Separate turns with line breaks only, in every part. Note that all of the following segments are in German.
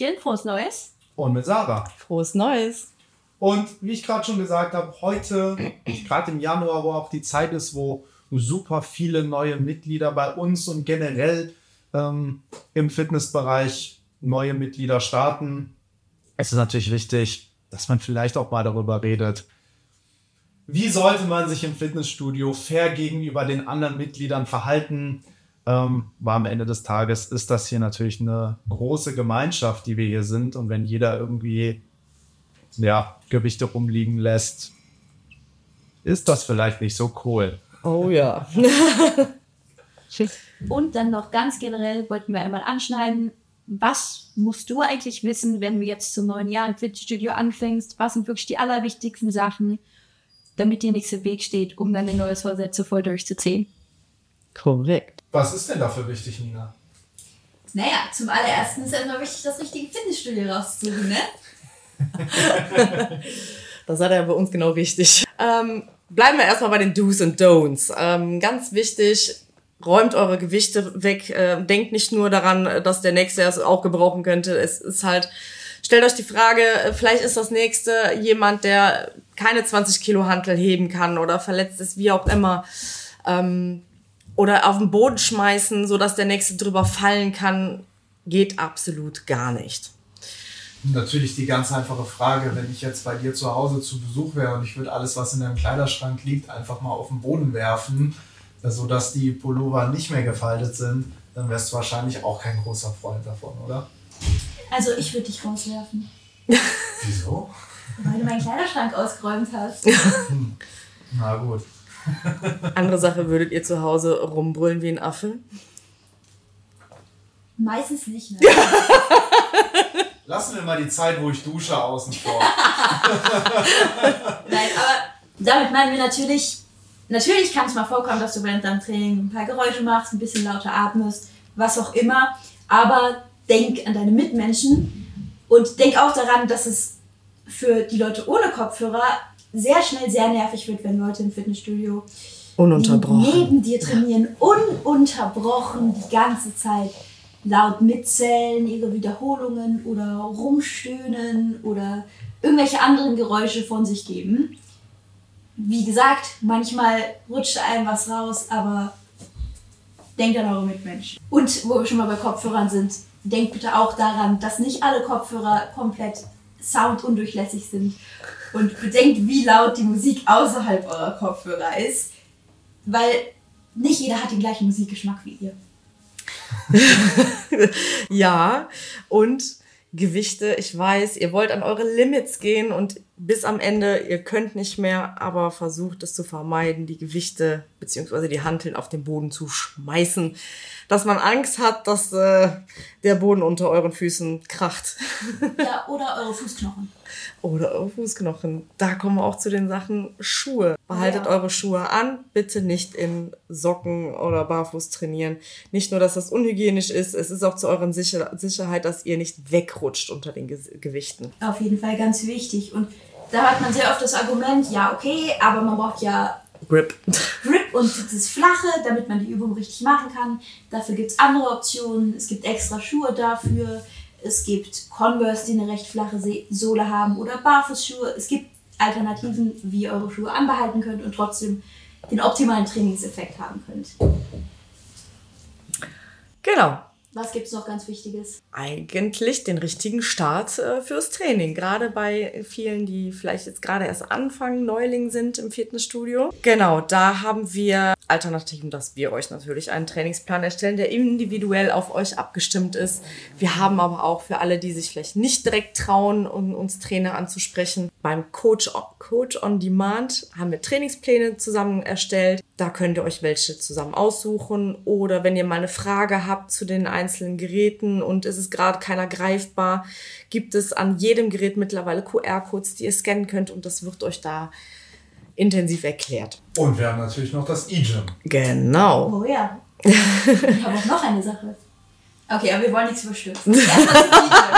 Hallöchen, frohes Neues.
Und mit Sarah.
Frohes Neues.
Und wie ich gerade schon gesagt habe, heute, gerade im Januar, wo auch die Zeit ist, wo super viele neue Mitglieder bei uns und generell im Fitnessbereich neue Mitglieder starten, es ist natürlich wichtig, dass man vielleicht auch mal darüber redet, wie sollte man sich im Fitnessstudio fair gegenüber den anderen Mitgliedern verhalten. Weil am Ende des Tages ist das hier natürlich eine große Gemeinschaft, die wir hier sind. Und wenn jeder irgendwie Gewichte rumliegen lässt, ist das vielleicht nicht so cool.
Oh ja.
Und dann noch ganz generell wollten wir einmal anschneiden, was musst du eigentlich wissen, wenn du jetzt zum neuen Jahr im Fitnessstudio anfängst? Was sind wirklich die allerwichtigsten Sachen, damit dir nichts im Weg steht, um deine neue Vorsätze voll durchzuziehen?
Korrekt.
Was ist denn dafür wichtig, Nina?
Naja, zum allerersten ist erstmal wichtig, das richtige Fitnessstudio rauszusuchen, ne?
Das hat er bei uns genau richtig. Bleiben wir erstmal bei den Do's und Don'ts. Ganz wichtig, räumt eure Gewichte weg. Denkt nicht nur daran, dass der Nächste es auch gebrauchen könnte. Es ist halt, stellt euch die Frage, vielleicht ist das Nächste jemand, der keine 20 Kilo Hantel heben kann oder verletzt ist, wie auch immer. Oder auf den Boden schmeißen, sodass der Nächste drüber fallen kann, geht absolut gar nicht.
Natürlich die ganz einfache Frage, wenn ich jetzt bei dir zu Hause zu Besuch wäre und ich würde alles, was in deinem Kleiderschrank liegt, einfach mal auf den Boden werfen, sodass die Pullover nicht mehr gefaltet sind, dann wärst du wahrscheinlich auch kein großer Freund davon, oder?
Also ich würde dich rauswerfen.
Wieso?
Weil du meinen Kleiderschrank ausgeräumt hast.
Na gut.
Andere Sache, würdet ihr zu Hause rumbrüllen wie ein Affe?
Meistens nicht, ne?
Lassen wir mal die Zeit, wo ich dusche, außen vor.
Nein, aber damit meinen wir natürlich kann es mal vorkommen, dass du während deinem Training ein paar Geräusche machst, ein bisschen lauter atmest, was auch immer, aber denk an deine Mitmenschen und denk auch daran, dass es für die Leute ohne Kopfhörer sehr schnell sehr nervig wird, wenn Leute im Fitnessstudio neben dir trainieren, ununterbrochen die ganze Zeit laut mitzählen, ihre Wiederholungen oder rumstöhnen oder irgendwelche anderen Geräusche von sich geben. Wie gesagt, manchmal rutscht einem was raus, aber denkt an eure Mitmenschen. Und wo wir schon mal bei Kopfhörern sind, denkt bitte auch daran, dass nicht alle Kopfhörer komplett soundundurchlässig sind. Und bedenkt, wie laut die Musik außerhalb eurer Kopfhörer ist, weil nicht jeder hat den gleichen Musikgeschmack wie ihr.
Ja, und Gewichte, ich weiß, ihr wollt an eure Limits gehen und bis am Ende, ihr könnt nicht mehr, aber versucht es zu vermeiden, die Gewichte bzw. die Hanteln auf den Boden zu schmeißen, dass man Angst hat, dass der Boden unter euren Füßen kracht.
Ja, oder eure Fußknochen.
Oder eure Fußknochen. Da kommen wir auch zu den Sachen Schuhe. Behaltet eure Schuhe an, bitte nicht in Socken oder barfuß trainieren. Nicht nur, dass das unhygienisch ist, es ist auch zu eurer Sicherheit, dass ihr nicht wegrutscht unter den Gewichten.
Auf jeden Fall ganz wichtig. Und da hat man sehr oft das Argument, ja okay, aber man braucht ja
Grip
und das Flache, damit man die Übung richtig machen kann. Dafür gibt es andere Optionen. Es gibt extra Schuhe dafür. Es gibt Converse, die eine recht flache Sohle haben oder Barfußschuhe. Es gibt Alternativen, wie ihr eure Schuhe anbehalten könnt und trotzdem den optimalen Trainingseffekt haben könnt.
Genau.
Was gibt es noch ganz Wichtiges?
Eigentlich den richtigen Start fürs Training. Gerade bei vielen, die vielleicht jetzt gerade erst anfangen, Neuling sind im Fitnessstudio. Genau, da haben wir Alternativen, dass wir euch natürlich einen Trainingsplan erstellen, der individuell auf euch abgestimmt ist. Wir haben aber auch für alle, die sich vielleicht nicht direkt trauen, uns Trainer anzusprechen, beim Coach on Demand haben wir Trainingspläne zusammen erstellt. Da könnt ihr euch welche zusammen aussuchen. Oder wenn ihr mal eine Frage habt zu den einzelnen Geräten und es ist gerade keiner greifbar, gibt es an jedem Gerät mittlerweile QR-Codes, die ihr scannen könnt und das wird euch da intensiv erklärt.
Und wir haben natürlich noch das E-Gym.
Genau.
Oh ja. Ich habe auch noch eine Sache. Okay, aber wir wollen nichts überstürzen. Erstmal das E-Gym.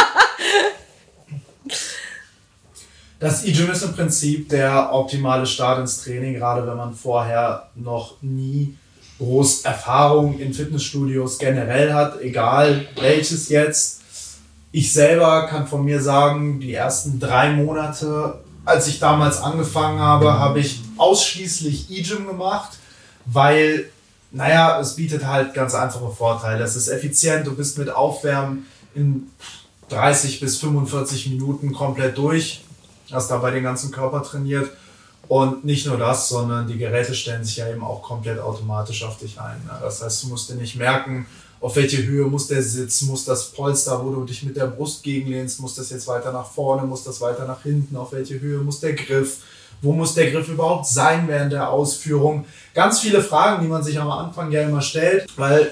Das E-Gym ist im Prinzip der optimale Start ins Training, gerade wenn man vorher noch nie groß Erfahrung in Fitnessstudios generell hat, egal welches jetzt. Ich selber kann von mir sagen, die ersten 3 Monate, als ich damals angefangen habe, habe ich ausschließlich E-Gym gemacht, weil, es bietet halt ganz einfache Vorteile. Es ist effizient, du bist mit Aufwärmen in 30 bis 45 Minuten komplett durch, hast dabei den ganzen Körper trainiert. Und nicht nur das, sondern die Geräte stellen sich ja eben auch komplett automatisch auf dich ein. Das heißt, du musst dir nicht merken, auf welche Höhe muss der Sitz, muss das Polster, wo du dich mit der Brust gegenlehnst, muss das jetzt weiter nach vorne, muss das weiter nach hinten, auf welche Höhe muss der Griff, wo muss der Griff überhaupt sein während der Ausführung. Ganz viele Fragen, die man sich am Anfang ja immer stellt, weil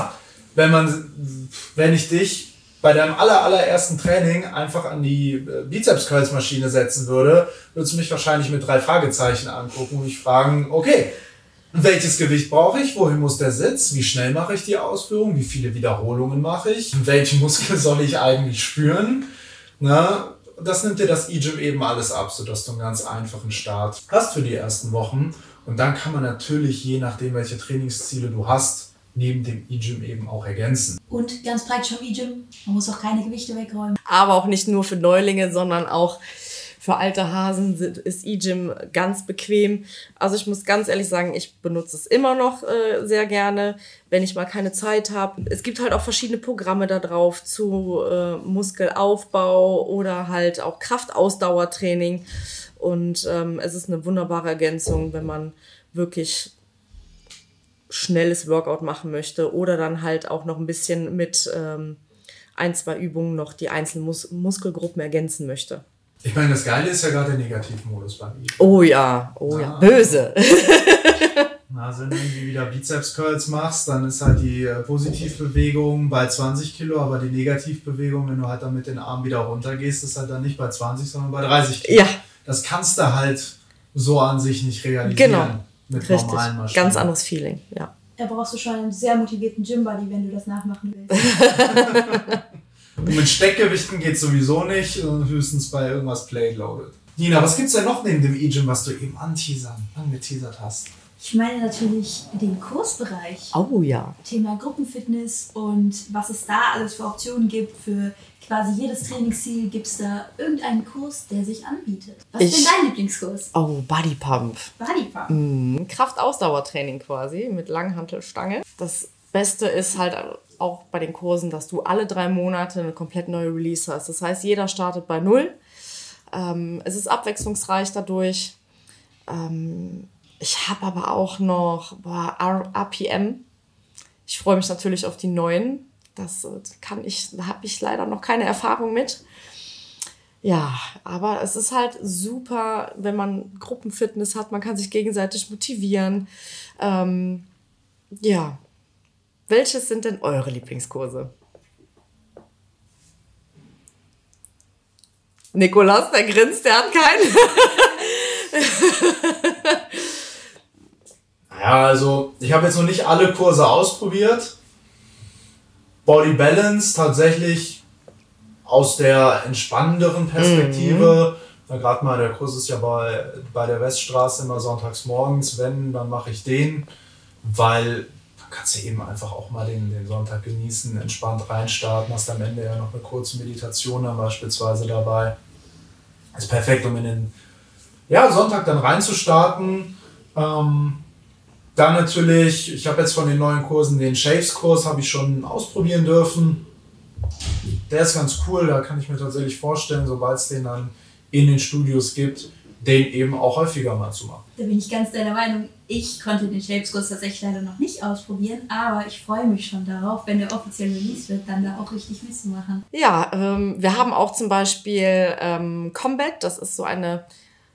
wenn ich dich bei deinem allerersten Training einfach an die Bizeps-Curls-Maschine setzen würde, würdest du mich wahrscheinlich mit 3 Fragezeichen angucken und mich fragen, okay, welches Gewicht brauche ich? Wohin muss der Sitz? Wie schnell mache ich die Ausführung? Wie viele Wiederholungen mache ich? Welchen Muskel soll ich eigentlich spüren? Das nimmt dir das E-Gym eben alles ab, sodass du einen ganz einfachen Start hast für die ersten Wochen. Und dann kann man natürlich, je nachdem, welche Trainingsziele du hast, neben dem E-Gym eben auch ergänzen.
Und ganz praktisch am E-Gym, man muss auch keine Gewichte wegräumen.
Aber auch nicht nur für Neulinge, sondern auch für alte Hasen ist E-Gym ganz bequem. Also ich muss ganz ehrlich sagen, ich benutze es immer noch sehr gerne, wenn ich mal keine Zeit habe. Es gibt halt auch verschiedene Programme da drauf zu Muskelaufbau oder halt auch Kraftausdauertraining. Und es ist eine wunderbare Ergänzung, wenn man wirklich schnelles Workout machen möchte oder dann halt auch noch ein bisschen mit 1-2 Übungen noch die einzelnen Muskelgruppen ergänzen möchte.
Ich meine, das Geile ist ja gerade der Negativmodus beim E-Gym.
Oh ja, böse.
Wenn du irgendwie wieder Bizeps-Curls machst, dann ist halt die Positivbewegung bei 20 Kilo, aber die Negativbewegung, wenn du halt dann mit den Armen wieder runtergehst, ist halt dann nicht bei 20, sondern bei 30 Kilo.
Ja.
Das kannst du halt so an sich nicht realisieren.
Genau.
Mit
Richtig.
normalen Maschinen.
Ganz anderes Feeling, ja.
Da brauchst du schon einen sehr motivierten Gym-Buddy, wenn du das nachmachen willst.
Und mit Steckgewichten geht sowieso nicht, höchstens bei irgendwas Plate-Loaded. Nina, was gibt's denn noch neben dem E-Gym, was du eben angeteasert hast?
Ich meine natürlich den Kursbereich.
Oh ja.
Thema Gruppenfitness und was es da alles für Optionen gibt. Für quasi jedes Trainingsziel gibt es da irgendeinen Kurs, der sich anbietet. Was ist denn dein Lieblingskurs?
Oh, Bodypump.
Bodypump.
Kraftausdauertraining quasi mit Langhantelstange. Das Beste ist halt auch bei den Kursen, dass du alle 3 Monate eine komplett neue Release hast. Das heißt, jeder startet bei 0. Es ist abwechslungsreich dadurch. Ich habe aber auch noch RPM. Ich freue mich natürlich auf die neuen. Da habe ich leider noch keine Erfahrung mit. Ja, aber es ist halt super, wenn man Gruppenfitness hat. Man kann sich gegenseitig motivieren. Ja. Welches sind denn eure Lieblingskurse? Nikolas, der grinst, der hat keinen.
Ja, also ich habe jetzt noch nicht alle Kurse ausprobiert. Body Balance tatsächlich aus der entspannenderen Perspektive. Gerade mal, der Kurs ist ja bei der Weststraße immer sonntags morgens. Wenn, dann mache ich den, weil dann kannst du eben einfach auch mal den Sonntag genießen, entspannt reinstarten. Hast am Ende ja noch eine kurze Meditation dann beispielsweise dabei. Das ist perfekt, um in den Sonntag dann reinzustarten. Dann natürlich, ich habe jetzt von den neuen Kursen den Shaves-Kurs habe ich schon ausprobieren dürfen. Der ist ganz cool, da kann ich mir tatsächlich vorstellen, sobald es den dann in den Studios gibt, den eben auch häufiger mal zu machen.
Da bin ich ganz deiner Meinung. Ich konnte den Shapes-Kurs tatsächlich leider noch nicht ausprobieren, aber ich freue mich schon darauf, wenn der offiziell released wird, dann da auch richtig mitzumachen.
Ja, wir haben auch zum Beispiel Combat, das ist so eine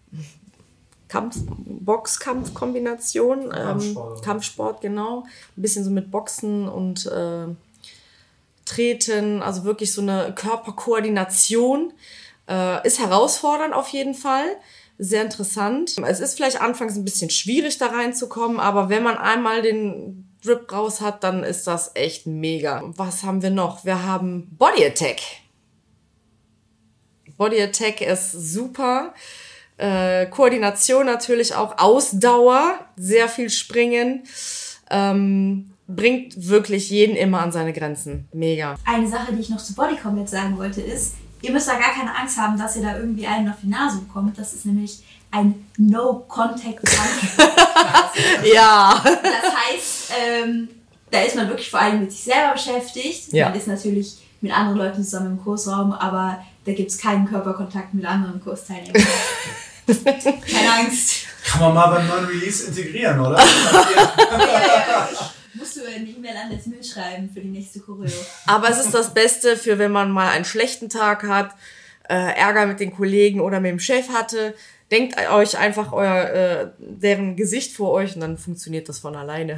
Boxkampfkombination. Kampfsport, genau. Ein bisschen so mit Boxen und Treten, also wirklich so eine Körperkoordination. Ist herausfordernd auf jeden Fall. Sehr interessant. Es ist vielleicht anfangs ein bisschen schwierig, da reinzukommen, aber wenn man einmal den Drip raus hat, dann ist das echt mega. Was haben wir noch? Wir haben Body Attack. Body Attack ist super. Koordination natürlich auch, Ausdauer, sehr viel Springen. bringt wirklich jeden immer an seine Grenzen. Mega.
Eine Sache, die ich noch zu Bodycombat sagen wollte, ist, ihr müsst da gar keine Angst haben, dass ihr da irgendwie einen auf die Nase bekommt. Das ist nämlich ein No-Contact-Punch.
Ja.
Das heißt, da ist man wirklich vor allem mit sich selber beschäftigt.
Ja.
Man ist natürlich mit anderen Leuten zusammen im Kursraum, aber da gibt es keinen Körperkontakt mit anderen Kursteilnehmern. Keine Angst.
Kann man mal beim neuen Release integrieren, oder?
Ja. Musst du eine E-Mail an das Mail schreiben für die nächste Choreo.
Aber es ist das Beste für, wenn man mal einen schlechten Tag hat, Ärger mit den Kollegen oder mit dem Chef hatte. Denkt euch einfach deren Gesicht vor euch und dann funktioniert das von alleine.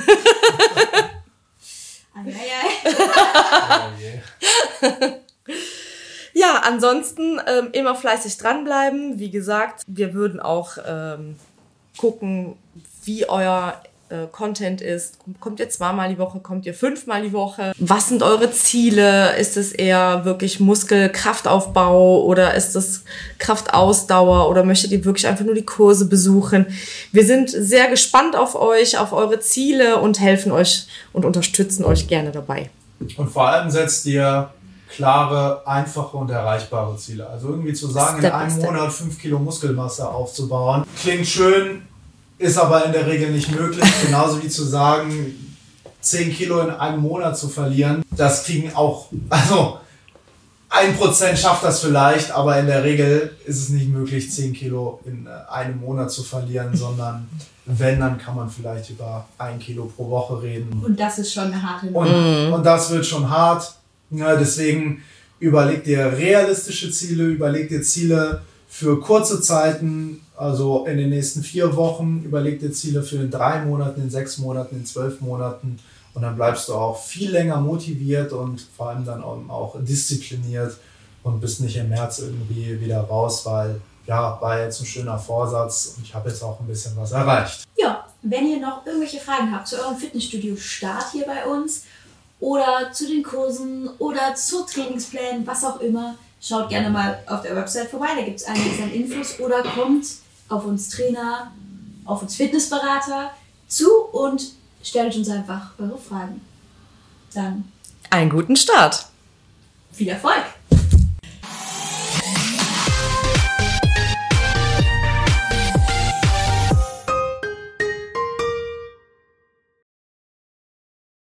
Ja, ansonsten immer fleißig dranbleiben. Wie gesagt, wir würden auch gucken, wie euer Content ist. Kommt ihr 2-mal die Woche? Kommt ihr 5-mal die Woche? Was sind eure Ziele? Ist es eher wirklich Muskelkraftaufbau oder ist es Kraftausdauer oder möchtet ihr wirklich einfach nur die Kurse besuchen? Wir sind sehr gespannt auf euch, auf eure Ziele und helfen euch und unterstützen euch gerne dabei.
Und vor allem setzt ihr klare, einfache und erreichbare Ziele. Also irgendwie zu sagen, in einem Monat 5 Kilo Muskelmasse aufzubauen, klingt schön, ist aber in der Regel nicht möglich. Genauso wie zu sagen, 10 Kilo in einem Monat zu verlieren. Das kriegen auch, also 1% schafft das vielleicht, aber in der Regel ist es nicht möglich, 10 Kilo in einem Monat zu verlieren, sondern wenn, dann kann man vielleicht über 1 Kilo pro Woche reden.
Und das ist schon eine harte Nummer.
Und das wird schon hart. Ja, deswegen überleg dir realistische Ziele, überleg dir Ziele für kurze Zeiten, also in den nächsten 4 Wochen, überleg dir Ziele für in 3 Monaten, in 6 Monaten, in 12 Monaten und dann bleibst du auch viel länger motiviert und vor allem dann auch diszipliniert und bist nicht im März irgendwie wieder raus, weil ja, war jetzt ein schöner Vorsatz und ich habe jetzt auch ein bisschen was erreicht.
Ja, wenn ihr noch irgendwelche Fragen habt zu eurem Fitnessstudio-Start hier bei uns oder zu den Kursen oder zu Trainingsplänen, was auch immer, schaut gerne mal auf der Website vorbei, da gibt es einiges an Infos oder kommt auf uns Trainer, auf uns Fitnessberater zu und stellt uns einfach eure Fragen. Dann
einen guten Start.
viel Erfolg!